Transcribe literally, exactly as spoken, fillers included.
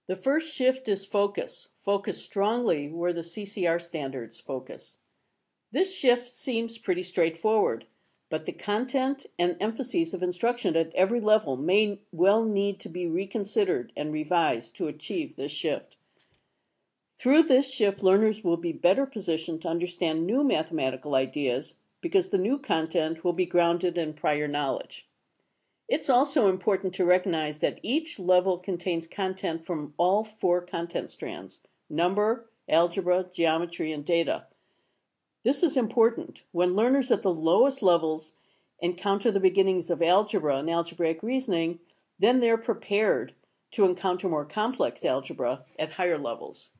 The first shift is focus. Focus strongly where the C C R standards focus. This shift seems pretty straightforward, but the content and emphases of instruction at every level may well need to be reconsidered and revised to achieve this shift. Through this shift, learners will be better positioned to understand new mathematical ideas because the new content will be grounded in prior knowledge. It's also important to recognize that each level contains content from all four content strands: number, algebra, geometry, and data. This is important. When learners at the lowest levels encounter the beginnings of algebra and algebraic reasoning, then they're prepared to encounter more complex algebra at higher levels.